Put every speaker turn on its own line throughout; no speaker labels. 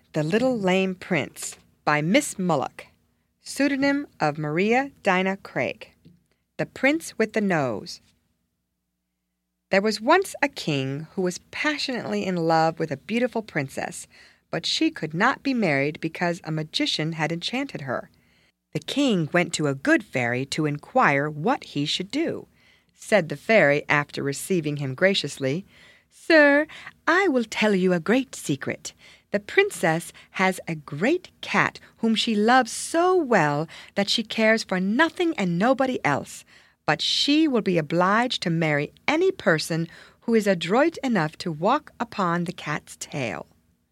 The Little Lame Prince by Miss Mullock, pseudonym of Maria Dinah Craig. The Prince with the Nose. There was once a king who was passionately in love with a beautiful princess, but she could not be married because a magician had enchanted her. The king went to a good fairy to inquire what he should do. Said the fairy, after receiving him graciously, "Sir, I will tell you a great secret. The princess has a great cat whom she loves so well that she cares for nothing and nobody else, but she will be obliged to marry any person who is adroit enough to walk upon the cat's tail."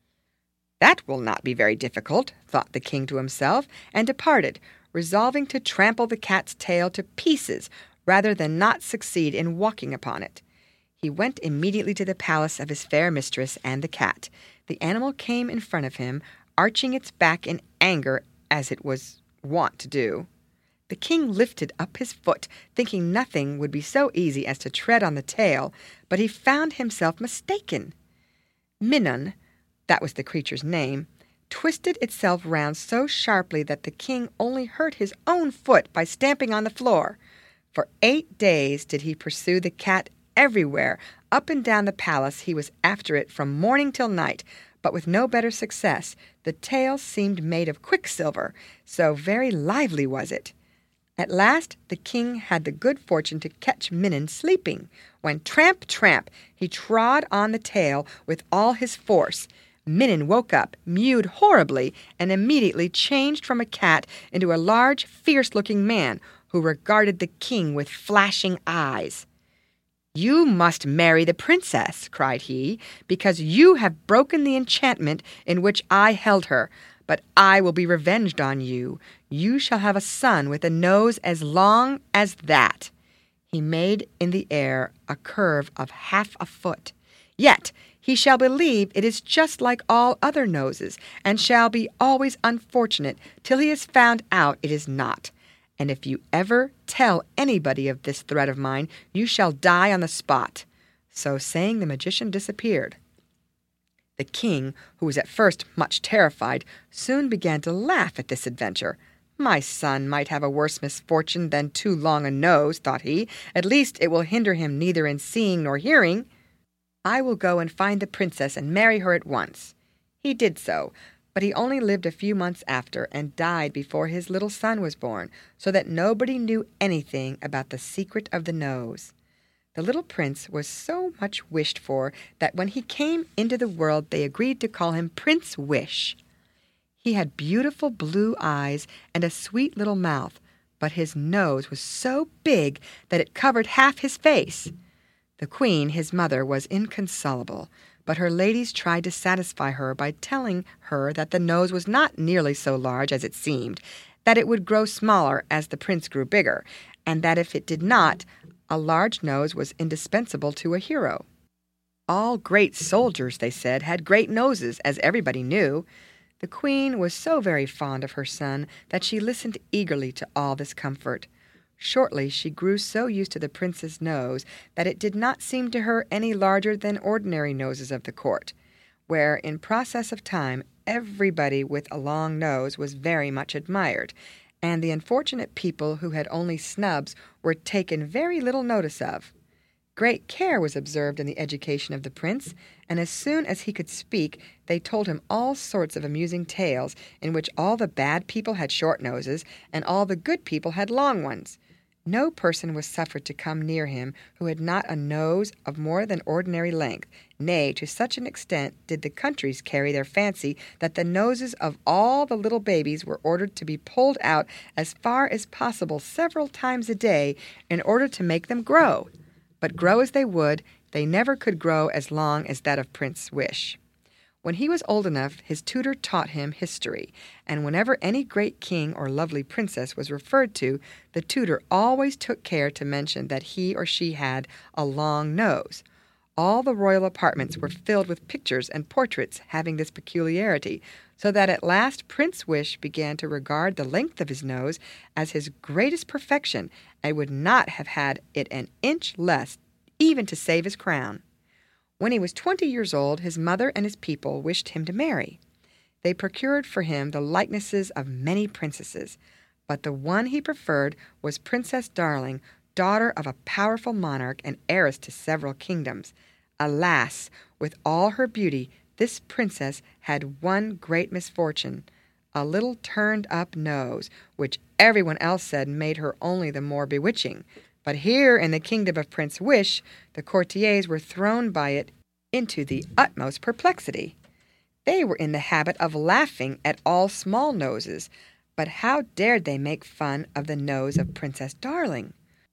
"That will not be very difficult," thought the king to himself, and departed, resolving to trample the cat's tail to pieces rather than not succeed in walking upon it. He went immediately to the palace of his fair mistress and the cat. The animal came in front of him, arching its back in anger, as it was wont to do. The king lifted up his foot, thinking nothing would be so easy as to tread on the tail, but he found himself mistaken. Minon, that was the creature's name, twisted itself round so sharply that the king only hurt his own foot by stamping on the floor. For 8 days did he pursue the cat everywhere. Up and down the palace he was after it from morning till night, but with no better success. The tail seemed made of quicksilver, so very lively was it. At last the king had the good fortune to catch Minon sleeping, when tramp, tramp, he trod on the tail with all his force. Minon woke up, mewed horribly, and immediately changed from a cat into a large, fierce-looking man, who regarded the king with flashing eyes. "You must marry the princess," cried he, "because you have broken the enchantment in which I held her. But I will be revenged on you. You shall have a son with a nose as long as that." He made in the air a curve of half a foot. "Yet he shall believe it is just like all other noses, and shall be always unfortunate till he has found out it is not. And if you ever tell anybody of this threat of mine, you shall die on the spot." So saying, the magician disappeared. The king, who was at first much terrified, soon began to laugh at this adventure. "My son might have a worse misfortune than too long a nose," thought he. "At least it will hinder him neither in seeing nor hearing. I will go and find the princess and marry her at once." He did so, but he only lived a few months after, and died before his little son was born, so that nobody knew anything about the secret of the nose. The little prince was so much wished for that when he came into the world they agreed to call him Prince Wish. He had beautiful blue eyes and a sweet little mouth, but his nose was so big that it covered half his face. The queen, his mother, was inconsolable, but her ladies tried to satisfy her by telling her that the nose was not nearly so large as it seemed, that it would grow smaller as the prince grew bigger, and that if it did not, a large nose was indispensable to a hero. All great soldiers, they said, had great noses, as everybody knew. The queen was so very fond of her son that she listened eagerly to all this comfort. Shortly she grew so used to the prince's nose that it did not seem to her any larger than ordinary noses of the court, where, in process of time, everybody with a long nose was very much admired, and the unfortunate people who had only snubs were taken very little notice of. Great care was observed in the education of the prince, and as soon as he could speak they told him all sorts of amusing tales in which all the bad people had short noses and all the good people had long ones. No person was suffered to come near him who had not a nose of more than ordinary length. Nay, to such an extent did the countries carry their fancy that the noses of all the little babies were ordered to be pulled out as far as possible several times a day in order to make them grow. But grow as they would, they never could grow as long as that of Prince Wish. When he was old enough, his tutor taught him history, and whenever any great king or lovely princess was referred to, the tutor always took care to mention that he or she had a long nose. All the royal apartments were filled with pictures and portraits having this peculiarity, so that at last Prince Wish began to regard the length of his nose as his greatest perfection, and would not have had it an inch less, even to save his crown. When he was 20 years old, his mother and his people wished him to marry. They procured for him the likenesses of many princesses, but the one he preferred was Princess Darling, daughter of a powerful monarch and heiress to several kingdoms. Alas, with all her beauty, this princess had one great misfortune, a little turned-up nose, which everyone else said made her only the more bewitching. But here in the kingdom of Prince Wish, the courtiers were thrown by it into the utmost perplexity. They were in the habit of laughing at all small noses, but how dared they make fun of the nose of Princess Darling?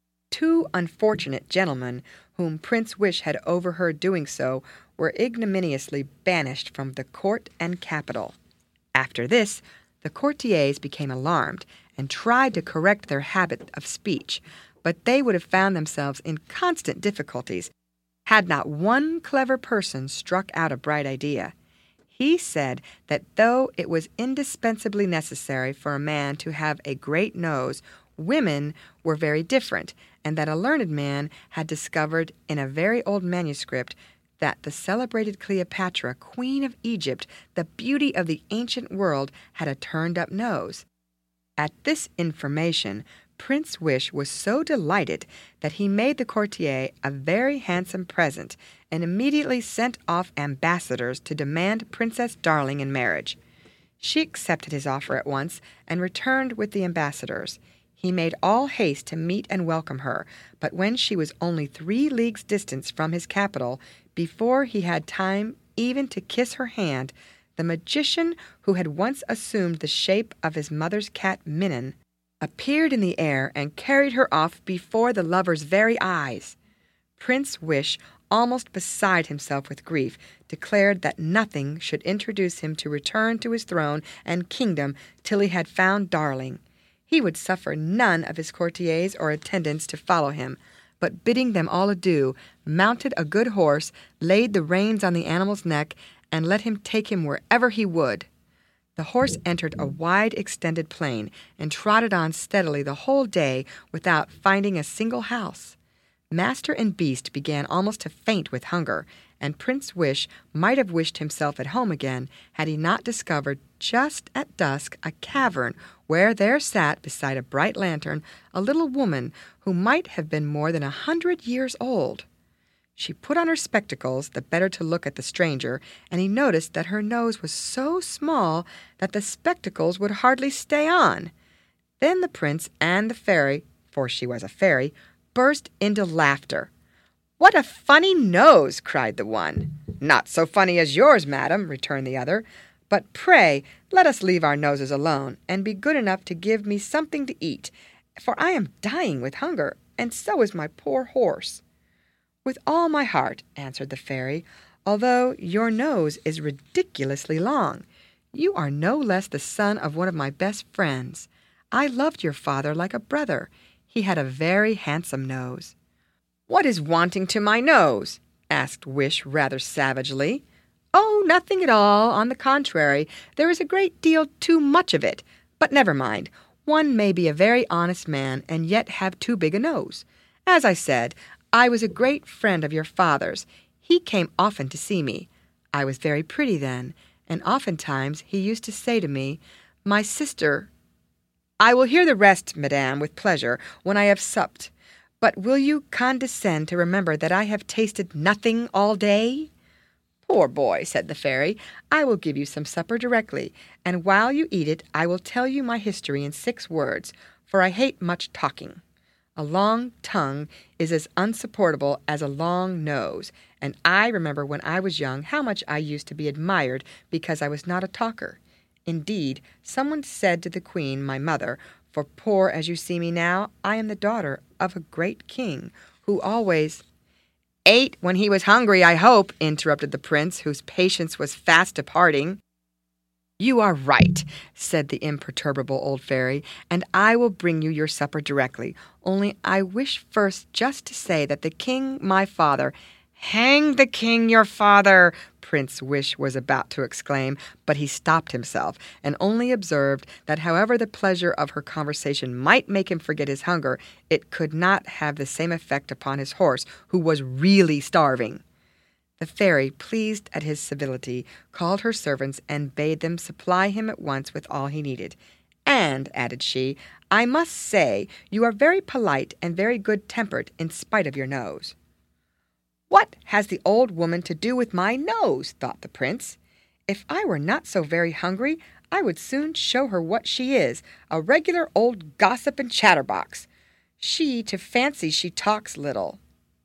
Two unfortunate gentlemen, whom Prince Wish had overheard doing so, were ignominiously banished from the court and capital. After this, the courtiers became alarmed and tried to correct their habit of speech, but they would have found themselves in constant difficulties had not one clever person struck out a bright idea. He said that though it was indispensably necessary for a man to have a great nose, women were very different, and that a learned man had discovered in a very old manuscript that the celebrated Cleopatra, Queen of Egypt, the beauty of the ancient world, had a turned-up nose. At this information, Prince Wish was so delighted that he made the courtier a very handsome present and immediately sent off ambassadors to demand Princess Darling in marriage. She accepted his offer at once and returned with the ambassadors. He made all haste to meet and welcome her, but when she was only 3 leagues distant from his capital, before he had time even to kiss her hand, the magician, who had once assumed the shape of his mother's cat Minnan, appeared in the air and carried her off before the lover's very eyes. Prince Wish, almost beside himself with grief, declared that nothing should induce him to return to his throne and kingdom till he had found Darling. He would suffer none of his courtiers or attendants to follow him, but bidding them all adieu, mounted a good horse, laid the reins on the animal's neck, and let him take him wherever he would. The horse entered a wide extended plain and trotted on steadily the whole day without finding a single house. Master and beast began almost to faint with hunger, and Prince Wish might have wished himself at home again had he not discovered just at dusk a cavern where there sat beside a bright lantern a little woman who might have been more than 100 years old. She put on her spectacles the better to look at the stranger, and he noticed that her nose was so small that the spectacles would hardly stay on. Then the prince and the fairy, for she was a fairy, burst into laughter. "What a funny nose!" cried the one. "Not so funny as yours, madam," returned the other. "But pray let us leave our noses alone, and be good enough to give me something to eat, for I am dying with hunger, and so is my poor horse." "With all my heart," answered the fairy, "although your nose is ridiculously long. You are no less the son of one of my best friends. I loved your father like a brother. He had a very handsome nose." "What is wanting to my nose?" asked Wish rather savagely. "Oh, nothing at all. On the contrary, there is a great deal too much of it. But never mind. One may be a very honest man and yet have too big a nose. As I said, I was a great friend of your father's. He came often to see me. I was very pretty then, and oftentimes he used to say to me, 'My sister—' I will hear the rest, madame, with pleasure, when I have supped. But will you condescend to remember that I have tasted nothing all day?" "Poor boy," said the fairy, "I will give you some supper directly, and while you eat it I will tell you my history in 6 words, for I hate much talking. A long tongue is as unsupportable as a long nose, and I remember when I was young how much I used to be admired because I was not a talker. Indeed, someone said to the queen, my mother, for poor as you see me now, I am the daughter of a great king, who always—" "Ate when he was hungry, I hope," interrupted the prince, whose patience was fast departing. "You are right," said the imperturbable old fairy, "and I will bring you your supper directly. Only I wish first just to say that the king, my father—" "Hang the king, your father!" Prince Wish was about to exclaim, but he stopped himself, and only observed that however the pleasure of her conversation might make him forget his hunger, it could not have the same effect upon his horse, who was really starving. The fairy, pleased at his civility, called her servants and bade them supply him at once with all he needed. "And," added she, "I must say you are very polite and very good-tempered in spite of your nose." "What has the old woman to do with my nose?" thought the Prince. "If I were not so very hungry, I would soon show her what she is, a regular old gossip and chatterbox. She to fancy she talks little.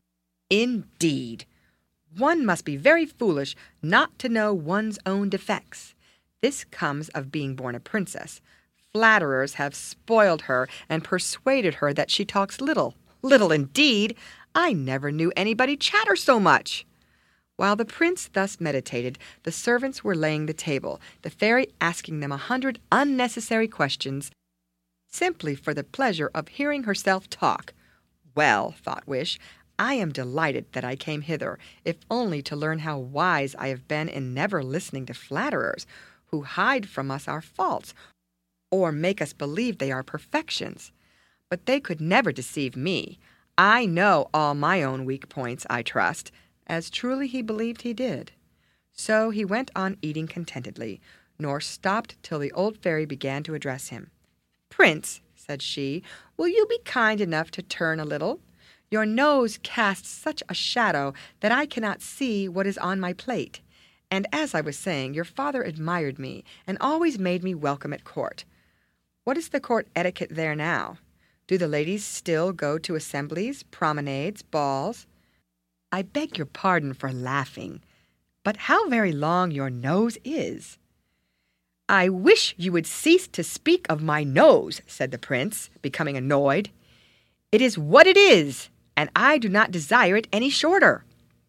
Indeed, one must be very foolish not to know one's own defects. This comes of being born a princess. Flatterers have spoiled her and persuaded her that she talks little. Little indeed! I never knew anybody chatter so much." While the Prince thus meditated, the servants were laying the table, the fairy asking them 100 unnecessary questions, simply for the pleasure of hearing herself talk. "Well," thought Wish, "I am delighted that I came hither, if only to learn how wise I have been in never listening to flatterers, who hide from us our faults, or make us believe they are perfections. But they could never deceive me. I know all my own weak points, I trust," as truly he believed he did. So he went on eating contentedly, nor stopped till the old fairy began to address him. "Prince," said she, "will you be kind enough to turn a little? Your nose casts such a shadow that I cannot see what is on my plate. And as I was saying, your father admired me and always made me welcome at court. What is the court etiquette there now? Do the ladies still go to assemblies, promenades, balls? I beg your pardon for laughing, but how very long your nose is." "I wish you would cease to speak of my nose," said the Prince, becoming annoyed. "It is what it is, and I do not desire it any shorter."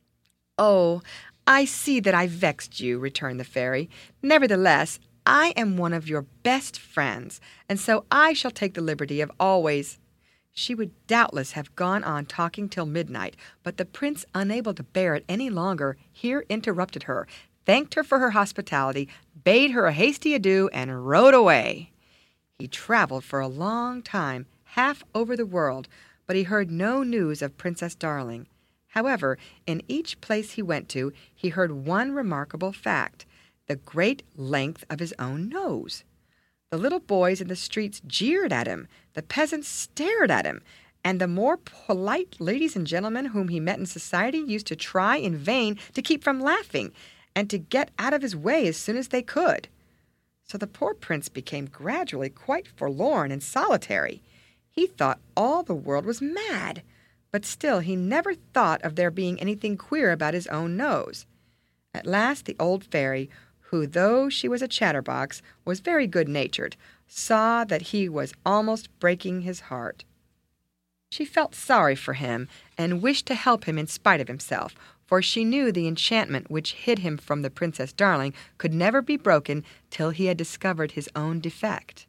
"Oh, I see that I vexed you," returned the fairy. "Nevertheless, I am one of your best friends, and so I shall take the liberty of always—" She would doubtless have gone on talking till midnight, but the Prince, unable to bear it any longer, here interrupted her, thanked her for her hospitality, bade her a hasty adieu, and rode away. He traveled for a long time, half over the world, but he heard no news of Princess Darling. However, in each place he went to, he heard one remarkable fact: the great length of his own nose. The little boys in the streets jeered at him, the peasants stared at him, and the more polite ladies and gentlemen whom he met in society used to try in vain to keep from laughing, and to get out of his way as soon as they could. So the poor Prince became gradually quite forlorn and solitary. He thought all the world was mad, but still he never thought of there being anything queer about his own nose. At last the old fairy, who, though she was a chatterbox, was very good-natured, saw that he was almost breaking his heart. She felt sorry for him, and wished to help him in spite of himself, for she knew the enchantment which hid him from the Princess Darling could never be broken till he had discovered his own defect.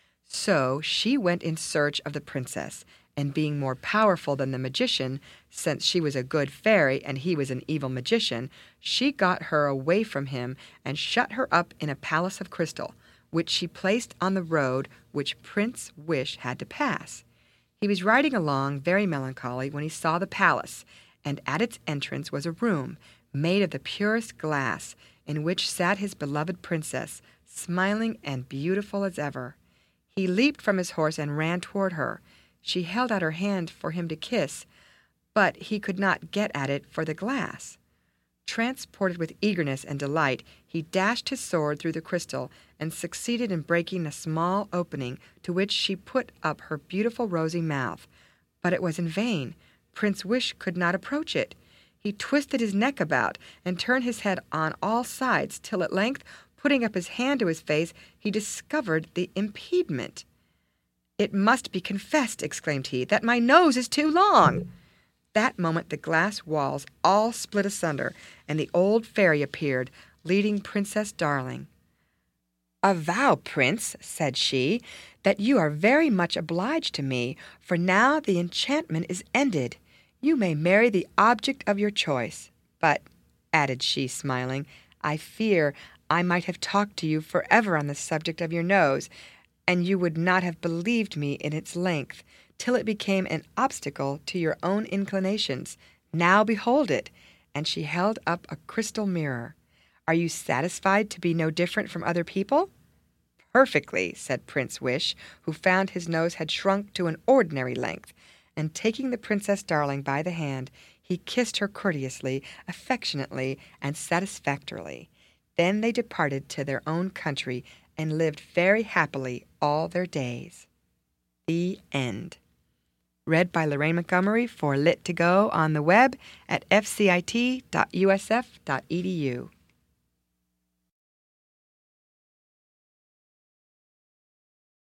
So she went in search of the princess, and being more powerful than the magician, since she was a good fairy and he was an evil magician, she got her away from him and shut her up in a palace of crystal, which she placed on the road which Prince Wish had to pass. He was riding along, very melancholy, when he saw the palace, and at its entrance was a room made of the purest glass, in which sat his beloved princess, smiling and beautiful as ever. He leaped from his horse and ran toward her. She held out her hand for him to kiss, but he could not get at it for the glass. Transported with eagerness and delight, he dashed his sword through the crystal and succeeded in breaking a small opening, to which she put up her beautiful rosy mouth. But it was in vain. Prince Wish could not approach it. He twisted his neck about and turned his head on all sides, till at length, putting up his hand to his face, he discovered the impediment. "It must be confessed," exclaimed he, "that my nose is too long." That moment the glass walls all split asunder, and the old fairy appeared, leading Princess Darling. "Avow, Prince," said she, "that you are very much obliged to me, for now the enchantment is ended. You may marry the object of your choice. But," added she, smiling, "I fear I might have talked to you forever on the subject of your nose, and you would not have believed me in its length, till it became an obstacle to your own inclinations. Now behold it, and she held up a crystal mirror. "Are you satisfied to be no different from other people?" "Perfectly," said Prince Wish, who found his nose had shrunk to an ordinary length, and taking the Princess Darling by the hand, he kissed her courteously, affectionately, and satisfactorily. Then they departed to their own country and lived very happily all their days. The End. Read by Lorraine Montgomery for Lit2Go on the web at fcit.usf.edu.